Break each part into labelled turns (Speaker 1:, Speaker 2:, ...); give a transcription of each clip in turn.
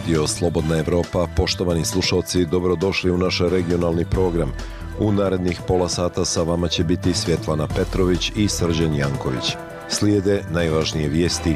Speaker 1: Radio Slobodna Evropa, poštovani slušalci, dobrodošli u naš regionalni program. U narednih pola sata sa vama će biti Svjetlana Petrović i Srđan Janković. Slijede najvažnije vijesti.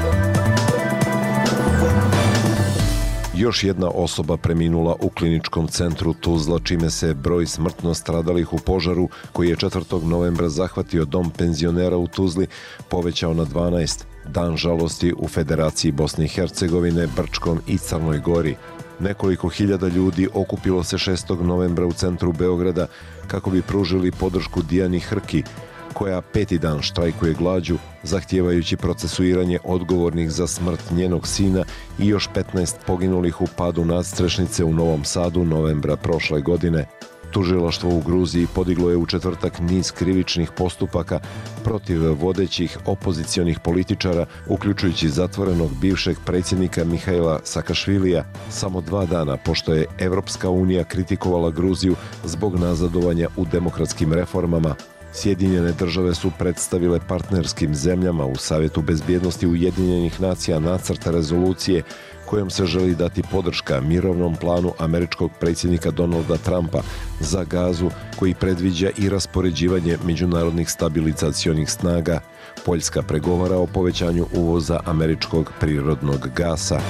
Speaker 1: Još jedna osoba preminula u kliničkom centru Tuzla, čime se broj smrtno stradalih u požaru, koji je 4. novembra zahvatio dom penzionera u Tuzli, povećao na 12. Dan žalosti u Federaciji Bosne i Hercegovine, Brčkom i Crnoj Gori. Nekoliko hiljada ljudi okupilo se 6. novembra u centru Beograda kako bi pružili podršku Dijani Hrki, koja 5. dan štrajkuje glađu, zahtijevajući procesuiranje odgovornih za smrt njenog sina i još 15 poginulih u padu nadstrešnice u Novom Sadu novembra prošle godine. Tužilaštvo u Gruziji podiglo je u četvrtak niz krivičnih postupaka protiv vodećih opozicionih političara, uključujući zatvorenog bivšeg predsjednika Mihaila Sakašvilija, samo 2 dana pošto je Evropska unija kritikovala Gruziju zbog nazadovanja u demokratskim reformama. Sjedinjene države su predstavile partnerskim zemljama u Savjetu bezbjednosti Ujedinjenih nacija nacrt rezolucije kojom se želi dati podrška mirovnom planu američkog predsjednika Donalda Trumpa za Gazu, koji predviđa i raspoređivanje međunarodnih stabilizacionih snaga. Poljska pregovara o povećanju uvoza američkog prirodnog gasa.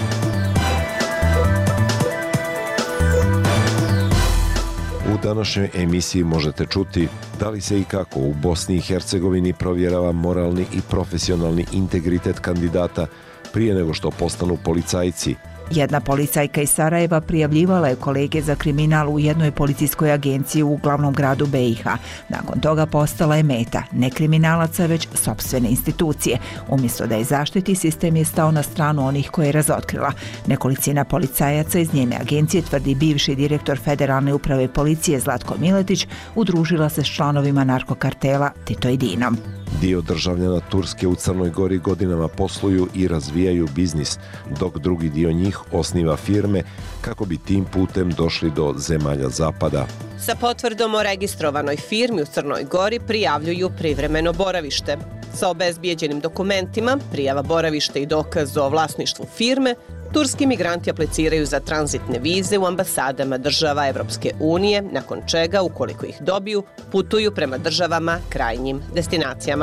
Speaker 1: U današnjoj emisiji možete čuti da li se i kako u Bosni i Hercegovini provjerava moralni i profesionalni integritet kandidata prije nego što postanu policajci.
Speaker 2: Jedna policajka iz Sarajeva prijavljivala je kolege za kriminal u jednoj policijskoj agenciji u glavnom gradu BiH. Nakon toga postala je meta ne kriminalaca, već sopstvene institucije. Umjesto da je zaštiti, sistem je stao na stranu onih koje je razotkrila. Nekolicina policajaca iz njene agencije, tvrdi bivši direktor Federalne uprave policije Zlatko Miletić, udružila se s članovima narkokartela Tito i Dinom.
Speaker 1: Dio državljana Turske u Crnoj Gori godinama posluju i razvijaju biznis, dok drugi dio njih osniva firme kako bi tim putem došli do zemalja zapada.
Speaker 3: Sa potvrdom o registrovanoj firmi u Crnoj Gori prijavljuju privremeno boravište. Sa obezbijeđenim dokumentima, prijava boravišta i dokaz o vlasništvu firme, turski migranti apliciraju za tranzitne vize u ambasadama država Evropske unije, nakon čega, ukoliko ih dobiju, putuju prema državama krajnjim destinacijama.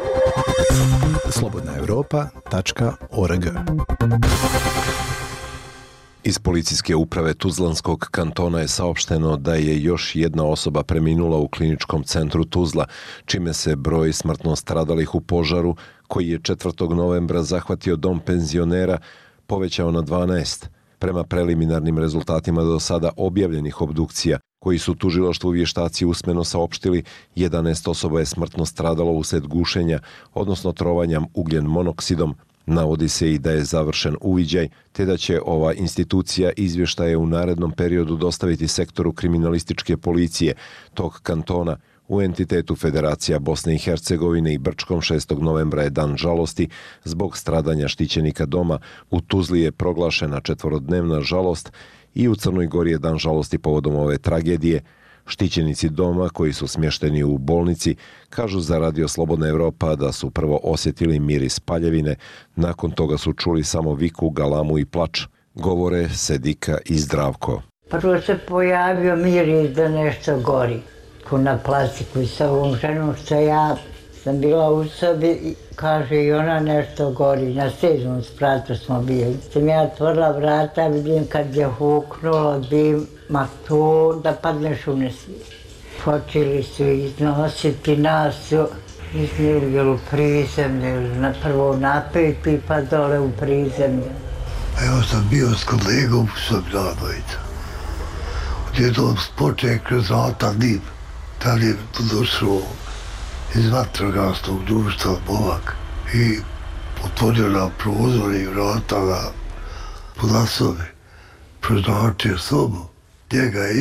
Speaker 4: slobodnaevropa.org.
Speaker 1: Iz policijske uprave Tuzlanskog kantona je saopšteno da je još jedna osoba preminula u kliničkom centru Tuzla, čime se broj smrtno stradalih u požaru, koji je 4. novembra zahvatio dom penzionera, povećao na 12. Prema preliminarnim rezultatima do sada objavljenih obdukcija, koji su tužilaštvu vještaci usmeno saopštili, 11 osoba je smrtno stradalo uslijed gušenja, odnosno trovanja ugljen monoksidom. Navodi se i da je završen uviđaj, te da će ova institucija izvještaje u narednom periodu dostaviti sektoru kriminalističke policije tog kantona. U entitetu Federacija Bosne i Hercegovine i Brčkom 6. novembra je dan žalosti zbog stradanja štićenika doma. U Tuzli je proglašena 4-dnevna žalost i u Crnoj Gori je dan žalosti povodom ove tragedije. Štićenici doma, koji su smješteni u bolnici, kažu za Radio Slobodna Evropa da su prvo osjetili miris paljevine, nakon toga su čuli samo viku, galamu i plač. Govore Sedika i Zdravko.
Speaker 5: Prvo se pojavio miris da nešto gori. Tu na plastiku sa ovom ženom što ja sam bila u sobi i kaže i ona nešto gori. Na 7. spratu smo bili. Sam ja otvorila vrata, vidim kad je huknulo dim, ma tu da padneš u nesvijest. Počeli su iznositi nas, iznijeli u prizemlje, na prvo napeti pa dole u prizemlje.
Speaker 6: Ja sam bio s kolegom u sobi nadvojica. Odjednom spoče kroz vrata dim. Tad je došao iz vatrogasnog društva momak i otvorio nam prozor i vrata na sobi. Proznačio sobu. Njega je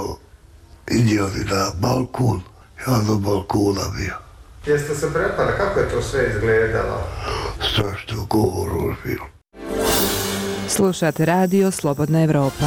Speaker 6: iznio na balkon, ja na balkona bio.
Speaker 7: Jeste se prepali, kako je to sve izgledalo?
Speaker 6: Strašno govor bilo.
Speaker 2: Slušate Radio Slobodna Evropa.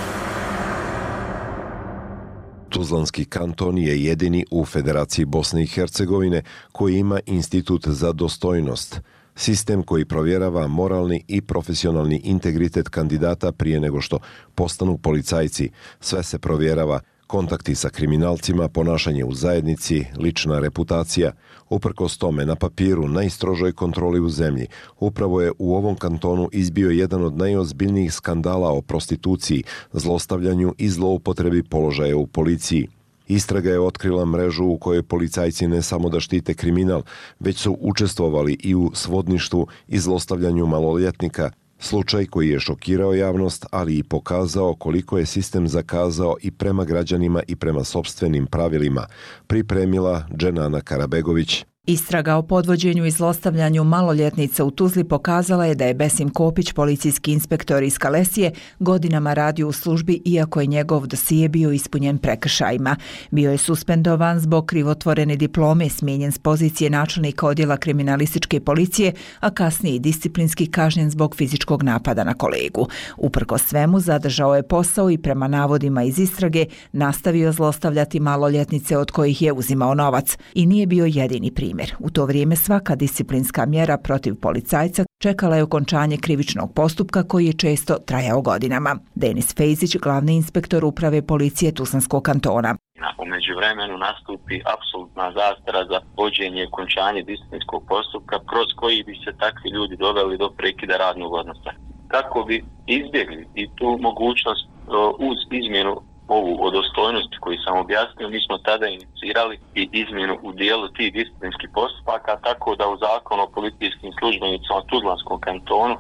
Speaker 1: Tuzlanski kanton je jedini u Federaciji Bosne i Hercegovine koji ima institut za dostojnost. Sistem koji provjerava moralni i profesionalni integritet kandidata prije nego što postanu policajci. Sve se provjerava. Kontakti sa kriminalcima, ponašanje u zajednici, lična reputacija. Uprkos tome, na papiru najstrožoj kontroli u zemlji, upravo je u ovom kantonu izbio jedan od najozbiljnijih skandala o prostituciji, zlostavljanju i zloupotrebi položaja u policiji. Istraga je otkrila mrežu u kojoj policajci ne samo da štite kriminal, već su učestvovali i u svodništvu i zlostavljanju maloljetnika, slučaj koji je šokirao javnost, ali i pokazao koliko je sistem zakazao i prema građanima i prema sopstvenim pravilima, pripremila Dženana Karabegović.
Speaker 2: Istraga o podvođenju i zlostavljanju maloljetnica u Tuzli pokazala je da je Besim Kopić, policijski inspektor iz Kalesije, godinama radio u službi iako je njegov dosije bio ispunjen prekršajima. Bio je suspendovan zbog krivotvorene diplome, smijenjen s pozicije načelnika odjela kriminalističke policije, a kasnije i disciplinski kažnjen zbog fizičkog napada na kolegu. Uprkos svemu zadržao je posao i prema navodima iz istrage nastavio zlostavljati maloljetnice od kojih je uzimao novac. I nije bio jedini primjer. U to vrijeme svaka disciplinska mjera protiv policajca čekala je okončanje krivičnog postupka koji je često trajao godinama. Denis Fejzić, glavni inspektor uprave policije Tuzlanskog kantona.
Speaker 8: U međuvremenu nastupi apsolutna zastara za vođenje i okončanje disciplinskog postupka kroz koji bi se takvi ljudi doveli do prekida radnog odnosa. Kako bi izbjegli i tu mogućnost uz izmjenu ovu o dostojnosti koju sam objasnio, mi smo tada inicirali i izmjenu u dijelu tih disciplinskih postupaka, tako da u zakonu o policijskim službenicima u Tuzlanskom kantonu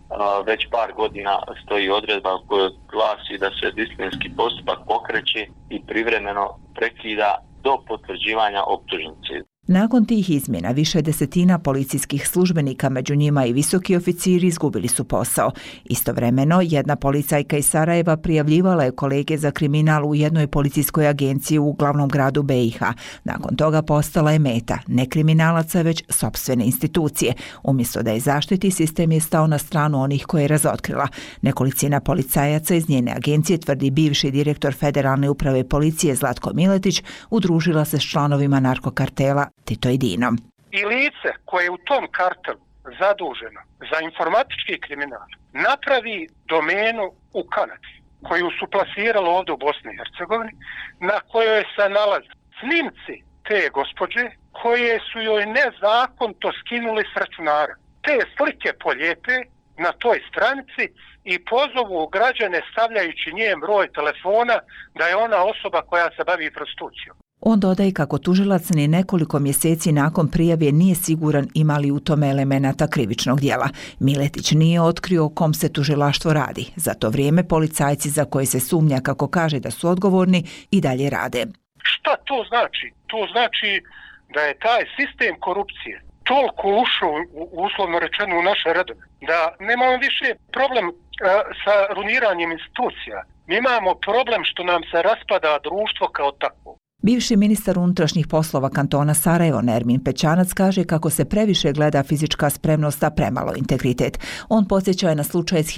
Speaker 8: već par godina stoji odredba koja glasi da se disciplinski postupak pokreće i privremeno prekida do potvrđivanja optužnice.
Speaker 2: Nakon tih izmjena više desetina policijskih službenika, među njima i visoki oficiri, izgubili su posao. Istovremeno, jedna policajka iz Sarajeva prijavljivala je kolege za kriminal u jednoj policijskoj agenciji u glavnom gradu BiH. Nakon toga postala je meta, ne kriminalaca, već sopstvene institucije. Umjesto da je zaštiti, sistem je stao na stranu onih koje je razotkrila. Nekolicina policajaca iz njene agencije, tvrdi bivši direktor Federalne uprave policije Zlatko Miletić, udružila se s članovima narkokartela Tito i Dino.
Speaker 9: I lice koje je u tom kartelu zaduženo za informatički kriminal napravi domenu u Kanadi, koju su plasirali ovdje u Bosni i Hercegovini, na kojoj se nalaze snimci te gospođe koje su joj nezakonito skinuli s računara. Te slike polijepe na toj stranici i pozovu građane stavljajući njen broj telefona da je ona osoba koja se bavi prostitucijom.
Speaker 2: On dodaje kako tužilac ni nekoliko mjeseci nakon prijave nije siguran ima li u tome elemenata krivičnog djela. Miletić nije otkrio o kom se tužilaštvo radi. Za to vrijeme policajci za koje se sumnja, kako kaže da su odgovorni, i dalje rade.
Speaker 9: Šta to znači? To znači da je taj sistem korupcije toliko ušao, uslovno rečeno, u naše redove, da nemamo više problem sa runiranjem institucija. Mi imamo problem što nam se raspada društvo kao takvo.
Speaker 2: Bivši ministar unutrašnjih poslova kantona Sarajevo Nermin Pećanac kaže kako se previše gleda fizička spremnost, a premalo integritet. On podsjeća je na slučaj iz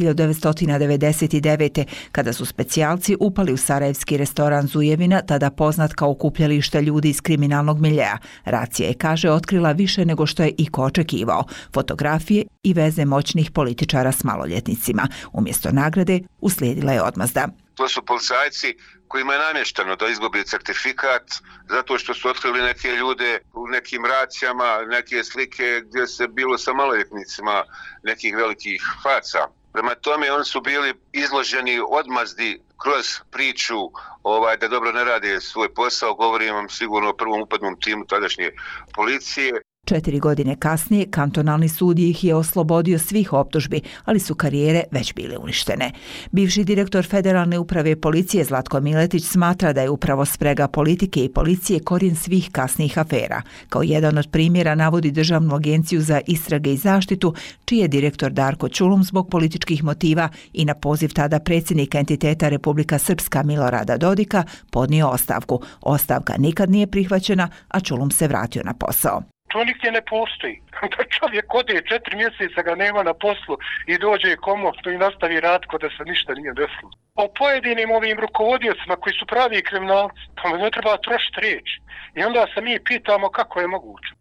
Speaker 2: 1999. kada su specijalci upali u sarajevski restoran Zujevina, tada poznat kao okupljalište ljudi iz kriminalnog miljea. Racija je, kaže, otkrila više nego što je iko očekivao. Fotografije i veze moćnih političara s maloljetnicima. Umjesto nagrade uslijedila je odmazda.
Speaker 10: To su policajci kojima je namješteno da izgubi certifikat zato što su otkrili neke ljude u nekim racijama, neke slike gdje se bilo sa maloljetnicima nekih velikih faca. Prema tome oni su bili izloženi odmazdi kroz priču da dobro ne rade svoj posao. Govorim vam sigurno o prvom upadnom timu tadašnje policije.
Speaker 2: 4 godine kasnije kantonalni sud ih je oslobodio svih optužbi, ali su karijere već bile uništene. Bivši direktor Federalne uprave policije Zlatko Miletić smatra da je upravo sprega politike i policije korijen svih kasnijih afera. Kao jedan od primjera navodi Državnu agenciju za istrage i zaštitu, čiji je direktor Darko Čulum zbog političkih motiva i na poziv tada predsjednika entiteta Republika Srpska Milorada Dodika podnio ostavku. Ostavka nikad nije prihvaćena, a Čulum se vratio na posao.
Speaker 9: To nigdje ne postoji. Da čovjek ode 4 mjeseca ga nema na poslu i dođe komotno i nastavi rad kao da se ništa nije desilo. O pojedinim ovim rukovodiocima koji su pravi kriminalci, pa ne treba trošiti riječ. I onda se mi pitamo kako je moguće.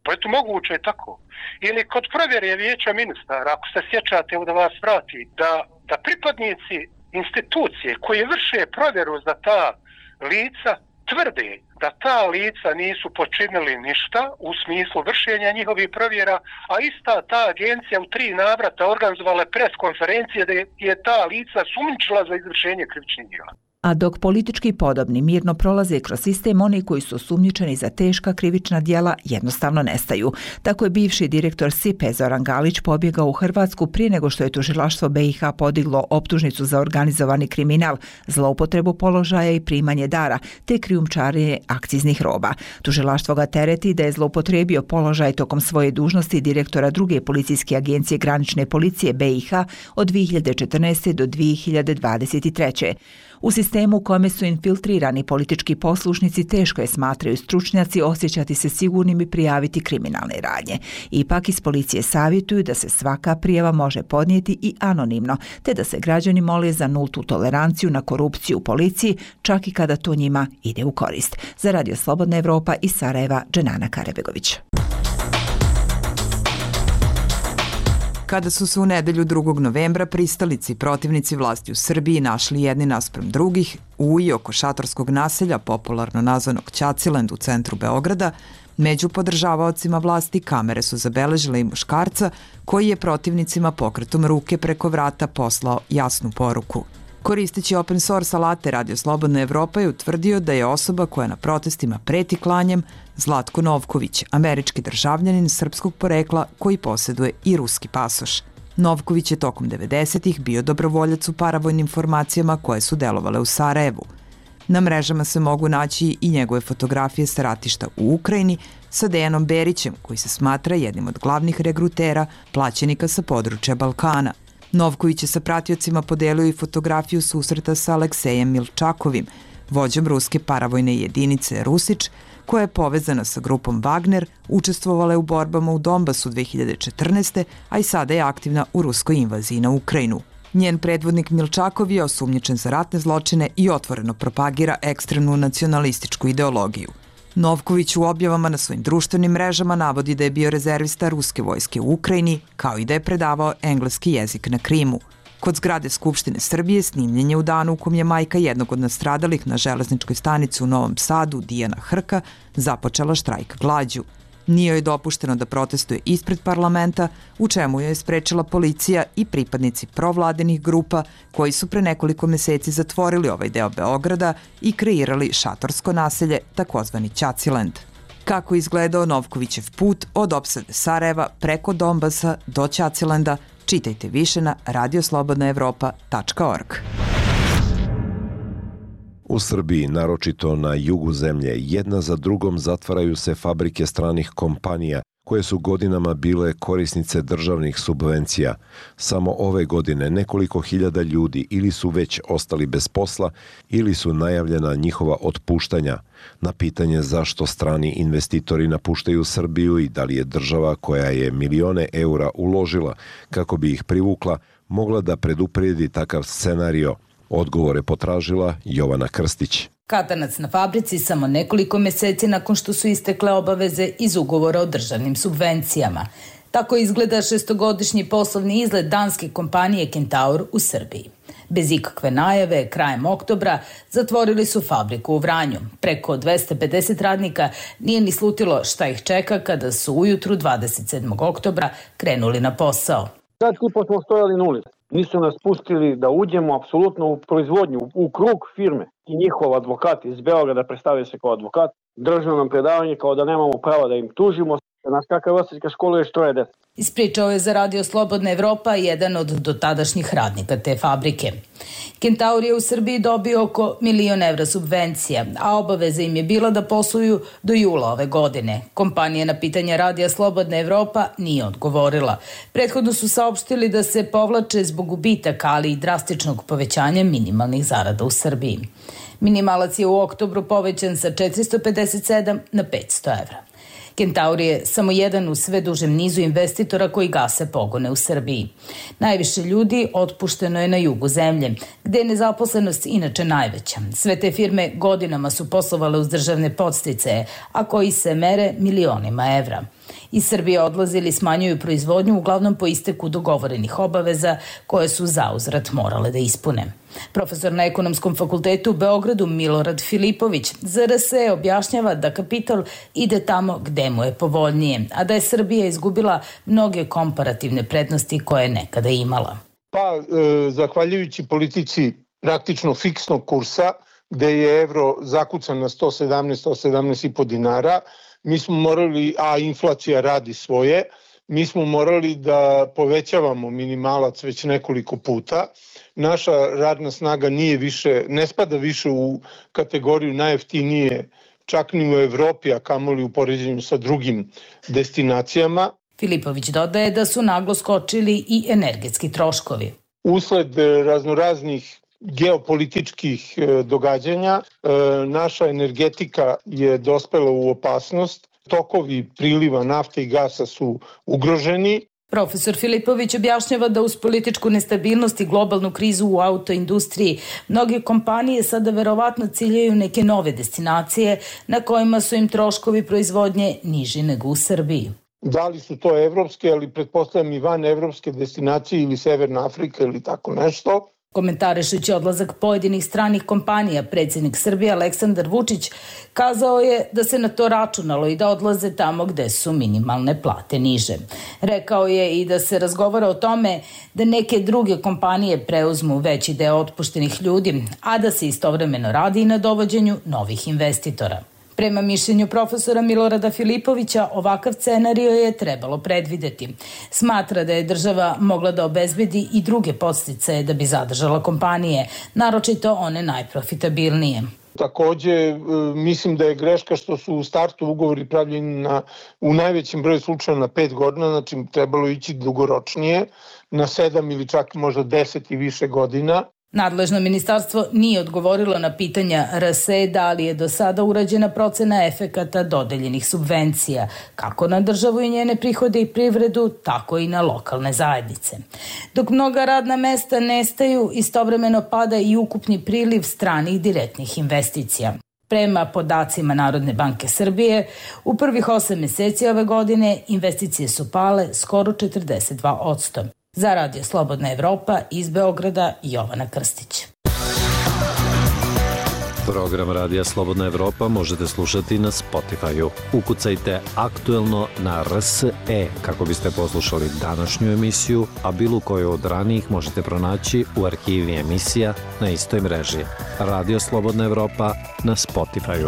Speaker 9: Pa je to moguće tako. Ili kod provjere vijeća ministara, ako se sjećate da vas vrati, da pripadnici institucije koji vrše provjeru za ta lica tvrde da ta lica nisu počinili ništa u smislu vršenja njihovih provjera, a ista ta agencija u 3 navrata organizovala pres konferencije da je ta lica sumnjičila za izvršenje krivičnih djela.
Speaker 2: A dok politički podobni mirno prolaze kroz sistem, oni koji su osumnjičeni za teška krivična djela jednostavno nestaju. Tako je bivši direktor SIPE Zoran Galić pobjegao u Hrvatsku prije nego što je tužilaštvo BiH podiglo optužnicu za organizovani kriminal, zloupotrebu položaja i primanje dara, te krijumčarenje akciznih roba. Tužilaštvo ga tereti da je zloupotrebio položaj tokom svoje dužnosti direktora druge policijske agencije granične policije BiH od 2014. do 2023. U sistemu u kome su infiltrirani politički poslušnici teško je, smatraju stručnjaci, osjećati se sigurnim i prijaviti kriminalne radnje. Ipak iz policije savjetuju da se svaka prijava može podnijeti i anonimno, te da se građani mole za nultu toleranciju na korupciju u policiji, čak i kada to njima ide u korist. Za Radio Slobodna Evropa iz Sarajeva, Dženana Karebegović.
Speaker 11: Kada su se u nedelju 2. novembra pristalici i protivnici vlasti u Srbiji našli jedni naspram drugih u i oko šatorskog naselja, popularno nazvanog Ćaciland u centru Beograda, među podržavaocima vlasti kamere su zabeležile i muškarca koji je protivnicima pokretom ruke preko vrata poslao jasnu poruku. Koristeći open source alate Radio Slobodna Evropa je utvrdio da je osoba koja na protestima preti klanjem Zlatko Novković, američki državljanin srpskog porekla koji posjeduje i ruski pasoš. Novković je tokom 90-ih bio dobrovoljac u paravojnim formacijama koje su delovale u Sarajevu. Na mrežama se mogu naći i njegove fotografije sa ratišta u Ukrajini sa Dejanom Berićem, koji se smatra jednim od glavnih regrutera plaćenika sa područja Balkana. Novković je sa pratiocima podelio i fotografiju susreta sa Aleksejem Milčakovim, vođom ruske paravojne jedinice Rusić, koja je povezana sa grupom Wagner, učestvovala je u borbama u Donbasu 2014. a i sada je aktivna u ruskoj invaziji na Ukrajinu. Njen predvodnik Milčakov je osumnjičen za ratne zločine i otvoreno propagira ekstremnu nacionalističku ideologiju. Novković u objavama na svojim društvenim mrežama navodi da je bio rezervista ruske vojske u Ukrajini, kao i da je predavao engleski jezik na Krimu. Kod zgrade Skupštine Srbije snimljen je u danu u kom je majka jednog od nastradalih na železničkoj stanici u Novom Sadu, Dijana Hrka, započela štrajk glađu. Nije joj dopušteno da protestuje ispred parlamenta, u čemu joj je sprečila policija i pripadnici provladenih grupa koji su pre nekoliko meseci zatvorili ovaj deo Beograda i kreirali šatorsko naselje, takozvani Ćaciland. Kako je izgledao Novkovićev put od opsade Sarajeva preko Donbasa do Ćacilanda, čitajte više na radioslobodnaevropa.org.
Speaker 1: U Srbiji, naročito na jugu zemlje, jedna za drugom zatvaraju se fabrike stranih kompanija koje su godinama bile korisnice državnih subvencija. Samo ove godine nekoliko hiljada ljudi ili su već ostali bez posla ili su najavljena njihova otpuštanja. Na pitanje zašto strani investitori napuštaju Srbiju i da li je država koja je milione eura uložila kako bi ih privukla mogla da preduprijedi takav scenario, odgovore potražila Jovana Krstić.
Speaker 12: Katanac na fabrici samo nekoliko meseci nakon što su istekle obaveze iz ugovora o državnim subvencijama. Tako izgleda 6-godišnji poslovni izlet danske kompanije Kentaur u Srbiji. Bez ikakve najave, krajem oktobra zatvorili su fabriku u Vranju. Preko 250 radnika nije ni slutilo šta ih čeka kada su ujutru 27. oktobra krenuli na posao.
Speaker 13: Sad skupo smo stojali na ulici. Nisu nas pustili da uđemo apsolutno u proizvodnju, u krug firme. I njihov advokat iz Beograda predstavio se kao advokat. Držao nam predavanje kao da nemamo prava da im tužimo. Nas kakva vrstička škola je što je deca.
Speaker 12: Ispričao je za Radio Slobodna Evropa jedan od dotadašnjih radnika te fabrike. Kentaur je u Srbiji dobio oko 1 milion evra subvencija, a obaveza im je bila da posluju do jula ove godine. Kompanija na pitanje Radija Slobodna Evropa nije odgovorila. Prethodno su saopštili da se povlače zbog gubitaka, ali i drastičnog povećanja minimalnih zarada u Srbiji. Minimalac je u oktobru povećan sa 457 na 500 evra. Kentaur je samo jedan u sve dužem nizu investitora koji gase pogone u Srbiji. Najviše ljudi otpušteno je na jugu zemlje, gde je nezaposlenost inače najveća. Sve te firme godinama su poslovale uz državne podsticaje, a koji se mere milionima evra. Iz Srbije odlaze ili smanjuju proizvodnju uglavnom po isteku dogovorenih obaveza koje su zauzvrat morale da ispune. Profesor na Ekonomskom fakultetu u Beogradu Milorad Filipović za RSE objašnjava da kapital ide tamo gde mu je povoljnije, a da je Srbija izgubila mnoge komparativne prednosti koje je nekada imala.
Speaker 13: Zahvaljujući politici praktično fiksnog kursa, gde je evro zakucan na 117,5 dinara, mi smo morali, a inflacija radi svoje, mi smo morali da povećavamo minimalac već nekoliko puta. Naša radna snaga ne spada više u kategoriju najjeftinije, čak ni u Evropi, a kamoli u poređenju sa drugim destinacijama.
Speaker 12: Filipović dodaje da su naglo skočili i energetski troškovi.
Speaker 13: Usled raznoraznih geopolitičkih događanja, naša energetika je dospela u opasnost, tokovi priliva nafte i gasa su ugroženi.
Speaker 12: Profesor Filipović objašnjava da uz političku nestabilnost i globalnu krizu u autoindustriji, mnoge kompanije sada verovatno ciljaju neke nove destinacije na kojima su im troškovi proizvodnje niži nego u Srbiji.
Speaker 13: Da li su to evropske, ali pretpostavljam i van evropske destinacije ili Severna Afrika ili tako nešto.
Speaker 12: Komentarišući odlazak pojedinih stranih kompanija, predsjednik Srbije Aleksandar Vučić kazao je da se na to računalo i da odlaze tamo gde su minimalne plate niže. Rekao je i da se razgovara o tome da neke druge kompanije preuzmu veći deo otpuštenih ljudi, a da se istovremeno radi i na dovođenju novih investitora. Prema mišljenju profesora Milorada Filipovića, ovakav scenario je trebalo predvideti. Smatra da je država mogla da obezbedi i druge podsticaje da bi zadržala kompanije, naročito one najprofitabilnije.
Speaker 13: Takođe, mislim da je greška što su u startu ugovori pravljeni u najvećem broju slučaja na 5 godina, znači trebalo ići dugoročnije, na 7 ili čak možda 10 i više godina.
Speaker 12: Nadležno ministarstvo nije odgovorilo na pitanja RSE da li je do sada urađena procena efekata dodeljenih subvencija, kako na državu i njene prihode i privredu, tako i na lokalne zajednice. Dok mnoga radna mesta nestaju, istovremeno pada i ukupni priliv stranih direktnih investicija. Prema podacima Narodne banke Srbije, u prvih 8 meseci ove godine investicije su pale skoro 42%. Za Radio Slobodna Evropa iz Beograda, Jovana Krstić.
Speaker 14: Program Radija Slobodna Evropa možete slušati na Spotify-u. Ukucajte aktuelno na RSE kako biste poslušali današnju emisiju, a bilo koju od ranijih možete pronaći u arhivi emisija na istoj mreži. Radio Slobodna Evropa na Spotify-u.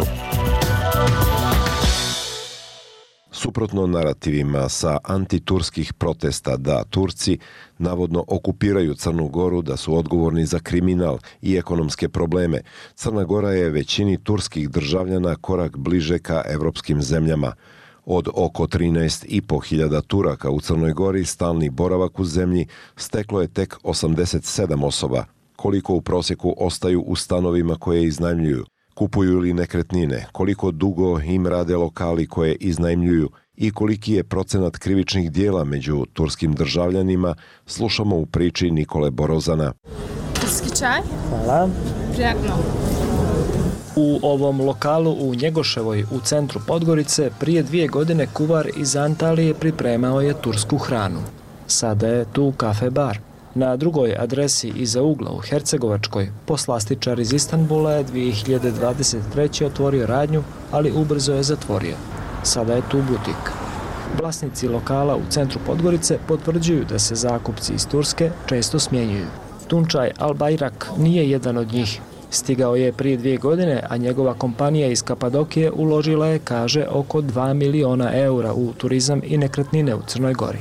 Speaker 1: Suprotno narativima sa antiturskih protesta da Turci navodno okupiraju Crnu Goru, da su odgovorni za kriminal i ekonomske probleme, Crna Gora je većini turskih državljana korak bliže ka evropskim zemljama. Od oko 13.500 Turaka u Crnoj Gori stalni boravak u zemlji steklo je tek 87 osoba, koliko u prosjeku ostaju u stanovima koje iznajmljuju. Kupuju li nekretnine, koliko dugo im rade lokali koje iznajmljuju i koliki je procenat krivičnih dijela među turskim državljanima, slušamo u priči Nikole Borozana.
Speaker 15: Turski čaj?
Speaker 16: Hvala.
Speaker 15: Prijatno.
Speaker 16: U ovom lokalu u Njegoševoj u centru Podgorice prije 2 godine kuvar iz Antalije pripremao je tursku hranu. Sada je tu kafe bar. Na drugoj adresi iza ugla u Hercegovačkoj poslastičar iz Istanbula je 2023. otvorio radnju, ali ubrzo je zatvorio. Sada je tu butik. Vlasnici lokala u centru Podgorice potvrđuju da se zakupci iz Turske često smjenjuju. Tunčaj Al-Bajrak nije jedan od njih. Stigao je prije 2 godine, a njegova kompanija iz Kapadokije uložila je, kaže, oko 2 miliona eura u turizam i nekretnine u Crnoj Gori.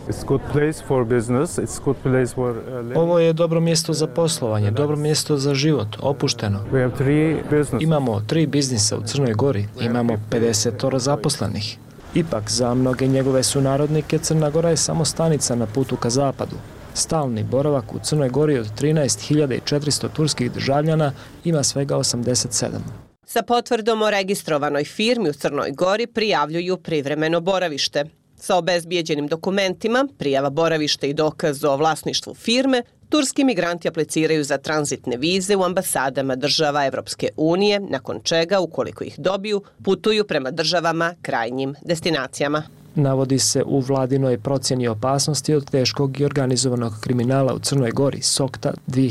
Speaker 16: Ovo je dobro mjesto za poslovanje, dobro mjesto za život, opušteno. Imamo 3 biznisa u Crnoj Gori, imamo 50 zaposlenih. Ipak, za mnoge njegove sunarodnike Crna Gora je samo stanica na putu ka zapadu. Stalni boravak u Crnoj Gori od 13.400 turskih državljana ima svega 87.
Speaker 3: Sa potvrdom o registrovanoj firmi u Crnoj Gori prijavljuju privremeno boravište. Sa obezbijeđenim dokumentima, prijava boravište i dokaz o vlasništvu firme, turski migranti apliciraju za tranzitne vize u ambasadama država Evropske unije, nakon čega, ukoliko ih dobiju, putuju prema državama krajnjim destinacijama.
Speaker 16: navodi se u vladinoj procjeni opasnosti od teškog i organizovanog kriminala u Crnoj Gori, SOKTA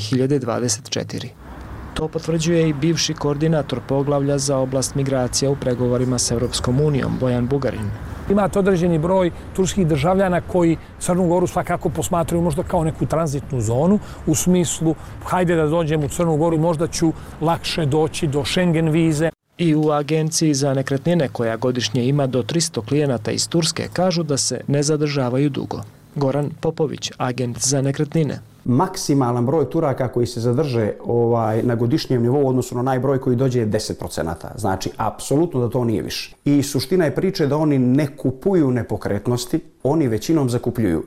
Speaker 16: 2024. To potvrđuje i bivši koordinator poglavlja za oblast migracija u pregovorima s Europskom unijom, Bojan Bugarin.
Speaker 17: Imate određeni broj turskih državljana koji Crnu Goru svakako posmatraju možda kao neku tranzitnu zonu, u smislu hajde da dođem u Crnu Goru, možda ću lakše doći do Schengen vize.
Speaker 16: I u Agenciji za nekretnine, koja godišnje ima do 300 klijenata iz Turske, kažu da se ne zadržavaju dugo. Goran Popović, agent za nekretnine.
Speaker 18: Maksimalan broj Turaka koji se zadrže na godišnjem nivou u odnosu na najbroj koji dođe je 10%. Znači, apsolutno da to nije više. I suština je priče da oni ne kupuju nepokretnosti, oni većinom zakupljuju.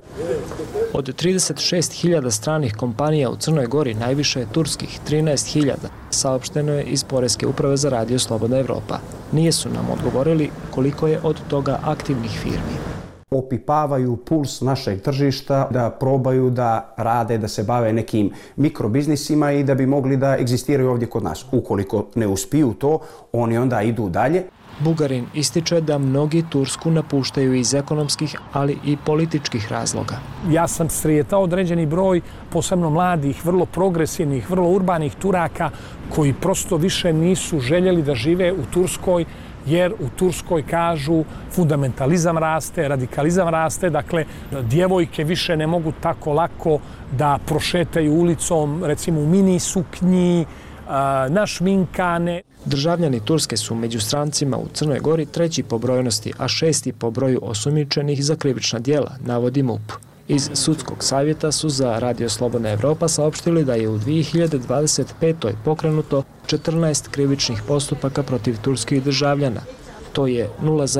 Speaker 16: Od 36.000 stranih kompanija u Crnoj Gori najviše je turskih, 13.000, saopšteno je iz Poreske uprave za Radio Slobodna Evropa. Nije su nam odgovorili koliko je od toga aktivnih firmi.
Speaker 18: Opipavaju puls našeg tržišta, da probaju da rade, da se bave nekim mikrobiznisima i da bi mogli da egzistiraju ovdje kod nas. Ukoliko ne uspiju to, oni onda idu dalje.
Speaker 16: Bugarin ističe da mnogi Tursku napuštaju iz ekonomskih, ali i političkih razloga.
Speaker 17: Ja sam sretao određeni broj, posebno mladih, vrlo progresivnih, vrlo urbanih Turaka koji prosto više nisu željeli da žive u Turskoj, jer u Turskoj kažu fundamentalizam raste, radikalizam raste, dakle djevojke više ne mogu tako lako da prošetaju ulicom, recimo u mini suknji, našminkane.
Speaker 16: Državljani Turske su među strancima u Crnoj Gori 3. po brojnosti, a 6. po broju osumnjičenih za krivična djela, navodi MUP. Iz Sudskog savjeta su za Radio Slobodna Evropa saopštili da je u 2025. pokrenuto 14 krivičnih postupaka protiv turskih državljana. To je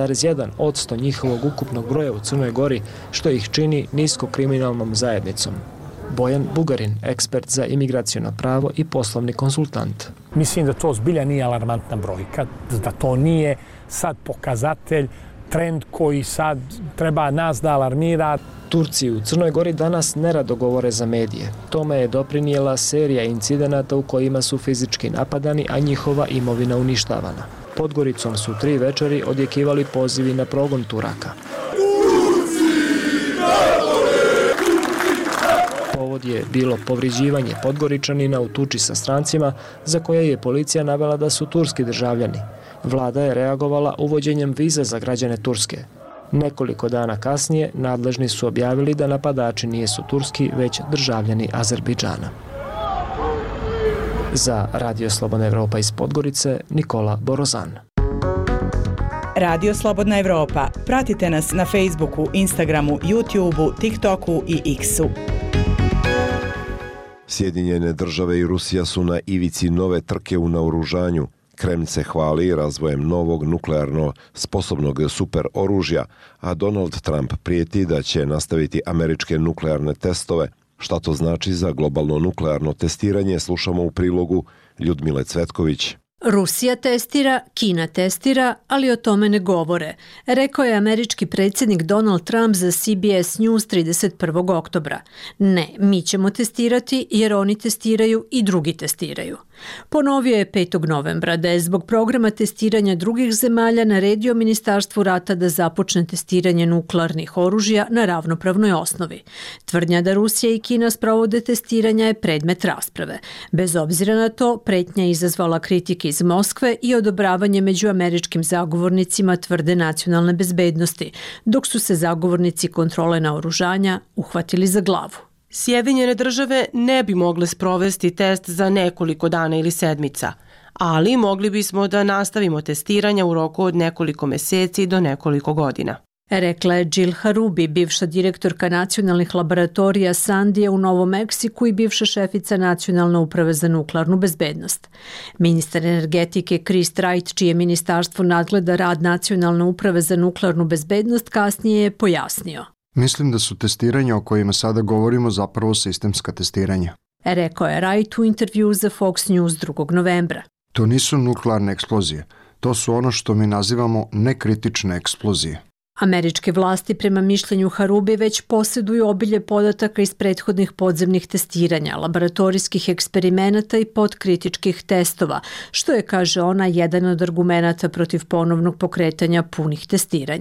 Speaker 16: 0,1% njihovog ukupnog broja u Crnoj Gori, što ih čini niskokriminalnom zajednicom. Bojan Bugarin, ekspert za imigraciono pravo i poslovni konsultant.
Speaker 17: Mislim da to zbilja nije alarmantna brojka, da to nije sad pokazatelj, trend koji sad treba nas da alarmira.
Speaker 16: Turci u Crnoj Gori danas nerado govore za medije. Tome je doprinijela serija incidenata u kojima su fizički napadani, a njihova imovina uništavana. Podgoricom su 3 večeri odjekivali pozivi na progon Turaka. Povod je bilo povrijeđivanje Podgoričanina u tuči sa strancima, za koje je policija navela da su turski državljani. Vlada je reagovala uvođenjem vize za građane Turske. Nekoliko dana kasnije nadležni su objavili da napadači nisu turski, već državljani Azerbejdžana. Za Radio Slobodna Evropa iz Podgorice, Nikola Borozan.
Speaker 19: Radio Slobodna Evropa. Pratite nas na Facebooku, Instagramu, YouTubeu, TikToku i X-u.
Speaker 1: Sjedinjene države i Rusija su na ivici nove trke u naoružanju. Kremlj se hvali razvojem novog nuklearno sposobnog superoružja, a Donald Trump prijeti da će nastaviti američke nuklearne testove. Šta to znači za globalno nuklearno testiranje, slušamo u prilogu Ljudmile Cvetković.
Speaker 20: Rusija testira, Kina testira, ali o tome ne govore, rekao je američki predsjednik Donald Trump za CBS News 31. oktobra. Ne, mi ćemo testirati jer oni testiraju i drugi testiraju. Ponovio je 5. novembra da je zbog programa testiranja drugih zemalja naredio Ministarstvu rata da započne testiranje nuklearnih oružja na ravnopravnoj osnovi. Tvrdnja da Rusija i Kina sprovode testiranja je predmet rasprave. Bez obzira na to, pretnja je izazvala kritike iz Moskve i odobravanje među američkim zagovornicima tvrde nacionalne bezbednosti, dok su se zagovornici kontrole naoružanja uhvatili za glavu.
Speaker 21: Sjedinjene države ne bi mogle sprovesti test za nekoliko dana ili sedmica, ali mogli bismo da nastavimo testiranja u roku od nekoliko meseci do nekoliko godina.
Speaker 20: Rekla je Jill Harubi, bivša direktorka nacionalnih laboratorija Sandije u Novom Meksiku i bivša šefica Nacionalne uprave za nuklearnu bezbednost. Ministar energetike Chris Wright, čije ministarstvo nadgleda rad Nacionalne uprave za nuklearnu bezbednost, kasnije je pojasnio.
Speaker 22: Mislim da su testiranja o kojima sada govorimo zapravo sistemska testiranja.
Speaker 20: Rekao je Wright u intervju za Fox News 2. novembra.
Speaker 22: To nisu nuklearne eksplozije. To su ono što mi nazivamo nekritične eksplozije.
Speaker 20: Američke vlasti, prema mišljenju Harubi, već posjeduju obilje podataka iz prethodnih podzemnih testiranja, laboratorijskih eksperimenata i podkritičkih testova, što je, kaže ona, jedan od argumenata protiv ponovnog pokretanja punih testiranja.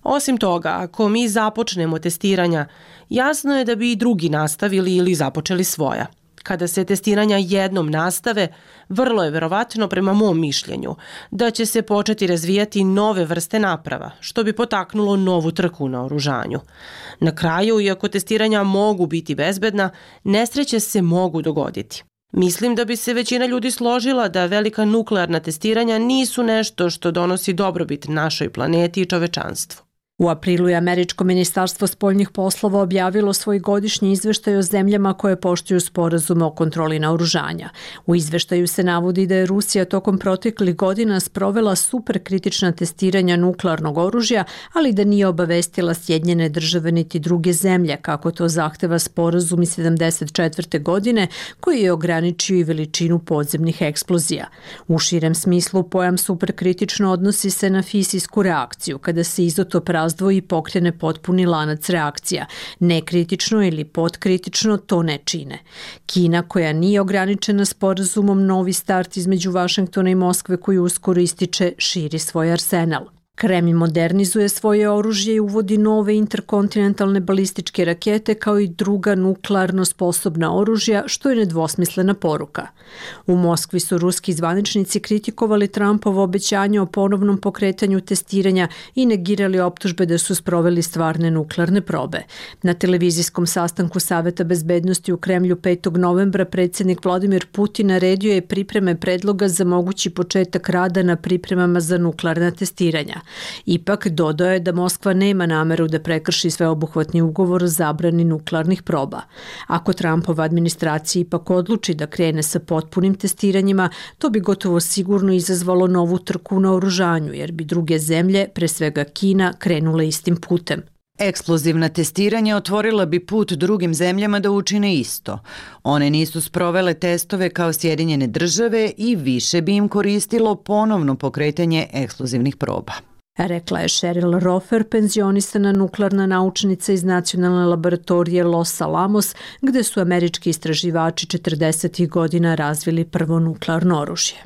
Speaker 21: Osim toga, ako mi započnemo testiranja, jasno je da bi i drugi nastavili ili započeli svoja. Kada se testiranja jednom nastave, vrlo je verovatno, prema mom mišljenju, da će se početi razvijati nove vrste naprava, što bi potaknulo novu trku na oružanju. Na kraju, iako testiranja mogu biti bezbedna, nesreće se mogu dogoditi. Mislim da bi se većina ljudi složila da velika nuklearna testiranja nisu nešto što donosi dobrobit našoj planeti i čovečanstvu.
Speaker 20: U aprilu je Američko ministarstvo spoljnih poslova objavilo svoj godišnji izveštaj o zemljama koje poštuju sporazume o kontroli naoružanja. U izveštaju se navodi da je Rusija tokom proteklih godina sprovela superkritična testiranja nuklearnog oružja, ali da nije obavestila Sjedinjene države niti druge zemlje, kako to zahteva sporazum iz 1974. godine, koji je ograničio i veličinu podzemnih eksplozija. U širem smislu pojam superkritično odnosi se na fisijsku reakciju, kada se izotop razdvoji i pokrene potpuni lanac reakcija. Nekritično ili podkritično to ne čine. Kina, koja nije ograničena sporazumom Novi start između Vašingtona i Moskve koji uskoro ističe, širi svoj arsenal. Kremlj modernizuje svoje oružje i uvodi nove interkontinentalne balističke rakete kao i druga nuklearno sposobna oružja, što je nedvosmislena poruka. U Moskvi su ruski zvaničnici kritikovali Trumpovo obećanje o ponovnom pokretanju testiranja i negirali optužbe da su sproveli stvarne nuklearne probe. Na televizijskom sastanku Saveta bezbednosti u Kremlju 5. novembra predsjednik Vladimir Putin naredio je pripreme predloga za mogući početak rada na pripremama za nuklearna testiranja. Ipak dodao je da Moskva nema nameru da prekrši sveobuhvatni ugovor o zabrani nuklearnih proba. Ako Trumpova administracija ipak odluči da krene sa potpunim testiranjima, to bi gotovo sigurno izazvalo novu trku na oružanju, jer bi druge zemlje, pre svega Kina, krenule istim putem.
Speaker 4: Eksplozivna testiranja otvorila bi put drugim zemljama da učine isto. One nisu sprovele testove kao Sjedinjene države i više bi im koristilo ponovno pokretanje eksplozivnih proba.
Speaker 20: Rekla je Sheryl Rofer, penzionisana nuklearna naučnica iz Nacionalne laboratorije Los Alamos, gde su američki istraživači 40. godina razvili prvo nuklearno oružje.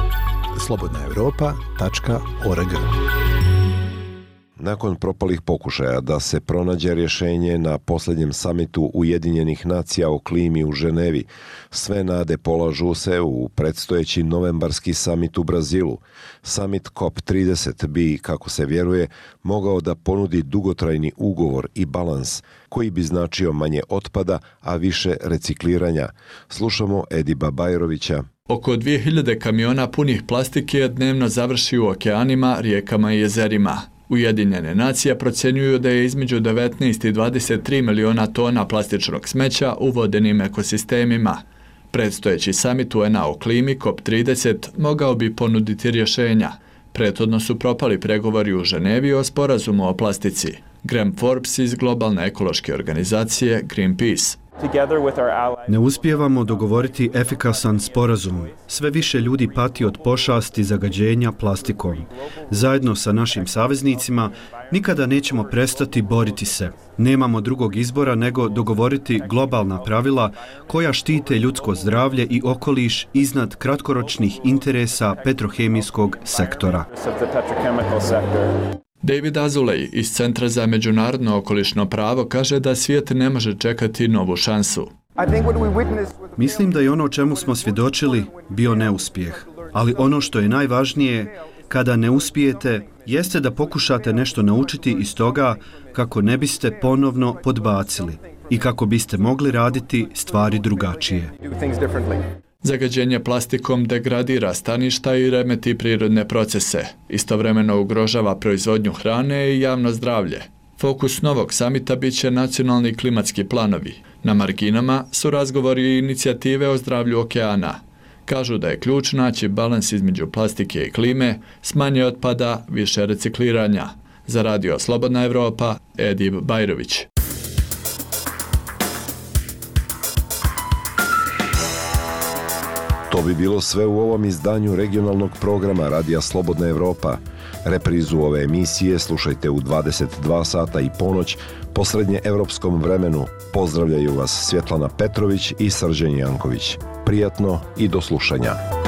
Speaker 5: slobodnaevropa.org.
Speaker 1: Nakon propalih pokušaja da se pronađe rješenje na posljednjem samitu Ujedinjenih nacija o klimi u Ženevi, sve nade polažu se u predstojeći novembarski samit u Brazilu. Samit COP30 bi, kako se vjeruje, mogao da ponudi dugotrajni ugovor i balans koji bi značio manje otpada, a više recikliranja. Slušamo Ediba Bajrovića.
Speaker 23: Oko 2000 kamiona punih plastike dnevno završi u okeanima, rijekama i jezerima. Ujedinjene nacije procjenjuju da je između 19 i 23 miliona tona plastičnog smeća u vodenim ekosistemima. Predstojeći samit UN-a o klimi COP30 mogao bi ponuditi rješenja. Prethodno su propali pregovori u Ženevi o sporazumu o plastici. Graham Forbes iz globalne ekološke organizacije Greenpeace.
Speaker 24: Ne uspijevamo dogovoriti efikasan sporazum. Sve više ljudi pati od pošasti zagađenja plastikom. Zajedno sa našim saveznicima nikada nećemo prestati boriti se. Nemamo drugog izbora nego dogovoriti globalna pravila koja štite ljudsko zdravlje i okoliš iznad kratkoročnih interesa petrohemijskog sektora.
Speaker 23: David Azulej iz Centra za međunarodno okolišno pravo kaže da svijet ne može čekati novu šansu.
Speaker 24: Mislim da je ono o čemu smo svjedočili bio neuspjeh, ali ono što je najvažnije kada ne uspijete jeste da pokušate nešto naučiti iz toga kako ne biste ponovno podbacili i kako biste mogli raditi stvari drugačije.
Speaker 23: Zagađenje plastikom degradira staništa i remeti prirodne procese. Istovremeno ugrožava proizvodnju hrane i javno zdravlje. Fokus novog samita bit će nacionalni klimatski planovi. Na marginama su razgovori i inicijative o zdravlju okeana. Kažu da je ključ naći balans između plastike i klime, s manje otpada, više recikliranja. Za Radio Slobodna Evropa, Edib Bajrović.
Speaker 1: To bi bilo sve u ovom izdanju regionalnog programa Radija Slobodna Evropa. Reprizu ove emisije slušajte u 22 sata i ponoć po srednjeevropskom vremenu. Pozdravljaju vas Svjetlana Petrović i Srđan Janković. Prijatno i do slušanja.